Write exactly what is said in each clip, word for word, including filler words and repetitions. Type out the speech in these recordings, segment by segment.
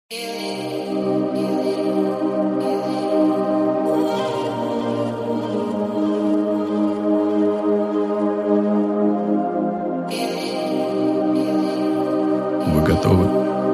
Вы готовы?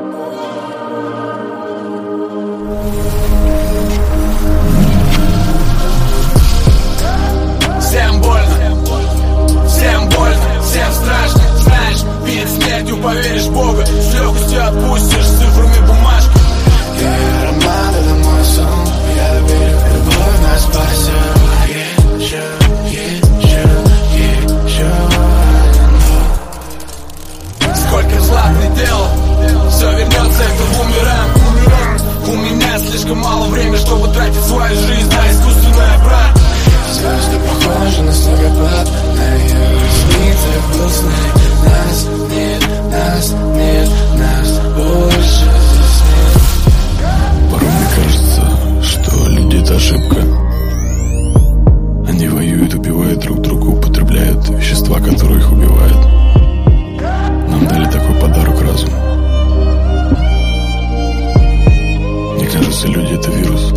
Всем больно, всем больно, всем страшно. Знаешь, перед смертью поверишь в Бога, с легкостью отпустишь цифрами бумажки. Yeah, роман — это мой сон. Я верю, любовь нас спасет. Еще, еще, еще один год. Сколько златных дел, все вернется, это бумеранг. У меня слишком мало времени, чтобы тратить свою жизнь на искусственное, брат. Звезды похожи на снегопад, на ее ресницы грустные. Нас нет, нас нет, нас больше здесь нет. Порой мне кажется, что люди — это ошибка. Они воюют, убивают друг друга, употребляют вещества, которые их убивают. Нам дали такой подарок — разум. Мне кажется, люди — это вирус.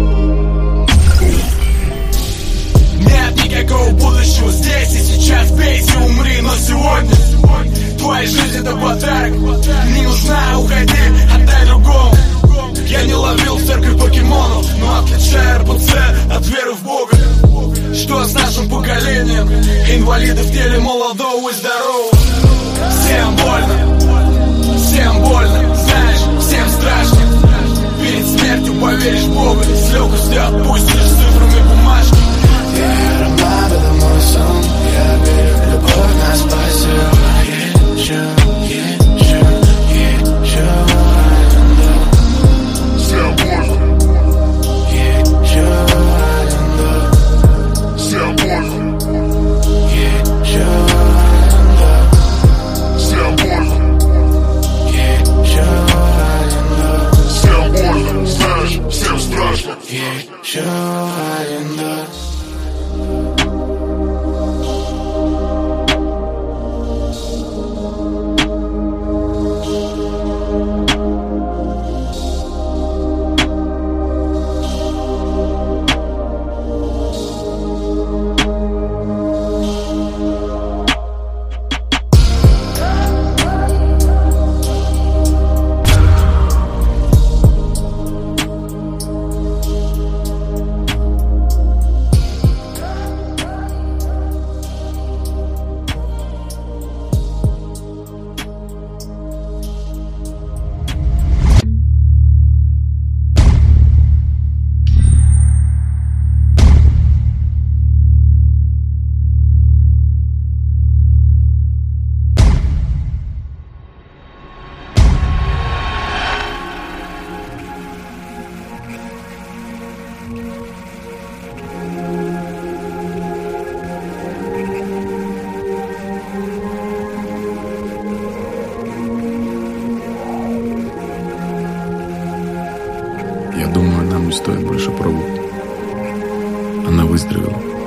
Нет никакого будущего здесь и сейчас. Бейся, умри, но сегодня твоя жизнь — это подарок. Не нужна, уходи, отдай другому. Я не ловил в церкви покемонов, но отличаю эр пэ цэ от веры в Бога. Что с нашим поколением? Инвалиды в теле молодого и здорового. Всем больно, всем больно. Знаешь, всем страшно. Перед смертью поверишь в Бога, с легкостью отпустишь цифрами бумажки. Yeah, роман — это мой сон. Я верю, любовь нас спасет. Еще, еще, еще один год. Всем больно, Еще один год. всем больно, Еще один год. всем больно, Еще один год. всем больно, знаешь, всем страшно. Еще один год. Я думаю, нам не стоит больше пробовать. Она выздоровела.